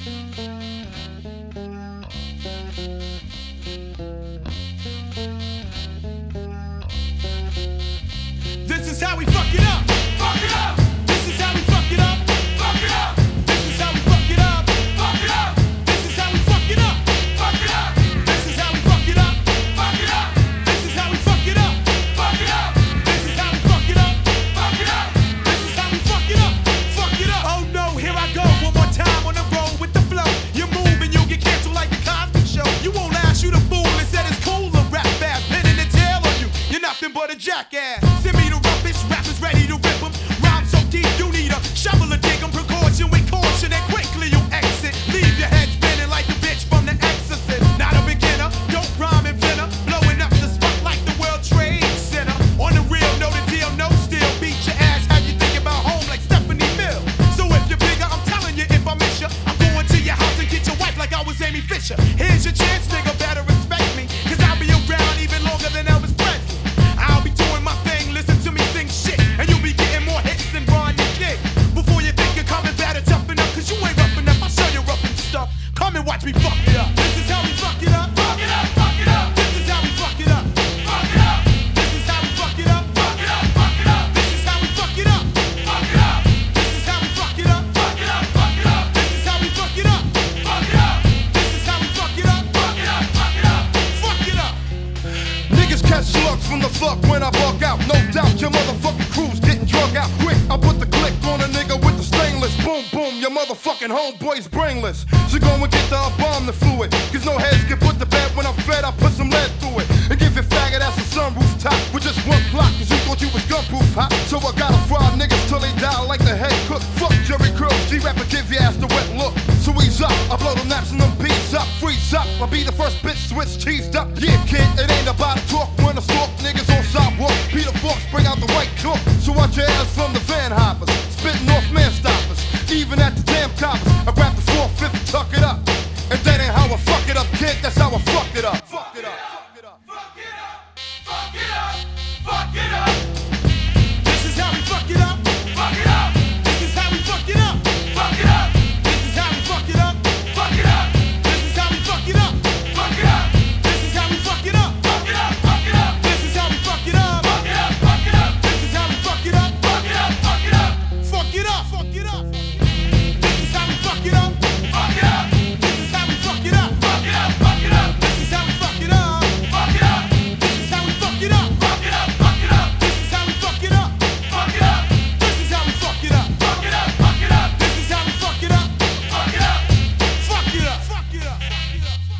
This is how we fuck it up. Fuck it up. This is how we fuck it up. Fuck it up. This is how we fuck it up. Fuck it up. This is how we fuck it up. Fuck it up. This is how we fuck it up. Fuck it up. This is how we fuck it up. Fuck it up. This is how we fuck it up. Fuck it up. This is how we fuck it up. Fuck it up. Oh no, here I go one more time on the road with the flow. You move and you'll get canceled like the Cosby Show. You won't ask you the fool and said it's cool to rap fast, pinning the tail on you. You're nothing but a jackass. Send me the roughest rappers ready to rip 'em. Rhyme so deep you need a shovel to dig 'em. Precaution with caution and quickly you exit. Leave your head spinning like the bitch from The Exorcist. Not a beginner, don't rhyme inventor. Blowing up the spot like the World Trade Center. On the real, know the deal, no steal. Beat your ass, have you thinking about home like Stephanie Mills. So if you're bigger, I'm telling you, if I miss you, I'm going to your house and get your wife like I was Amy Fisher. Here's your chance, nigga, better respect me. Cause I'll be around even longer than Elvis Presley. I'll be doing my thing, listen to me sing shit. And you'll be getting more hits than Ronnie King. Before you think you're coming, better toughen up. Cause you ain't rough enough, I'll show you rough and stuff. Come and watch me fuck it up. This is how we fuck it up. Fuck it up, fuck it up. This is how we fuck it up. Fuck it up. This is how we fuck it up. Fuck it up, fuck it up. This is how we fuck it up. Fuck it up. This is how we fuck it up. Fuck it up, fuck it up. This is how we fuck it up. Fuck it up. This is how we fuck it up. Fuck it up, fuck it up. Fuck it up. Niggas catch slugs from the fuck when I bug out. No doubt your motherfucking crew's getting drug out quick. I put the click on a nigga with the stainless. Boom, boom, your motherfucking homeboy's brainless. So go and get the bomb the fluid. Cause no heads get put to bed when I'm fed. I put some lead through it. And give your faggot ass a sunroof top with just one block. Cause you thought you was gun-proof hot. So I gotta fry niggas till they die like the head cook. Fuck Jerry Curls, G-Rapper give your ass the wet look. So ease up, I blow the naps and them peas up. Freeze up, I'll be the first bitch switch cheesed up. Yeah kid, it ain't about to talk when I stalk niggas on sidewalk. Peter Fox, bring out the white chalk. So watch your ass from the van hoppers. Spitting off man stoppers. Even at the damn coppers, I grab the 4/5 and tuck it up. And that ain't how I fuck it up, kid, that's how I fuck it up. Fuck it up. Fuck it up. Fuck it up. Fuck it up. Fuck it up. This is how we fuck it up. Fuck it up. This is how we fuck it up. Fuck it up. This is how we fuck it up. Fuck it up. This is how we fuck it up. Fuck it up. This is how we fuck it up. Fuck it up. Fuck it up. This is how we fuck it up. Fuck it up. Fuck it up. This is how we fuck it up. Fuck it up. Fuck it up. Fuck it up. Fuck it up. This is how we fuck it up. Fuck it up. This is how we fuck it up. Fuck it up. Fuck it up. This is how we fuck it up. Fuck it up. This is how we fuck it up. Fuck it up. Fuck it up. This is how we fuck it up. Fuck it up. This is how we fuck it up. Fuck it up. Fuck it up. This is how we fuck it up. Fuck it up. Fuck it up. Fuck it up. Fuck it up.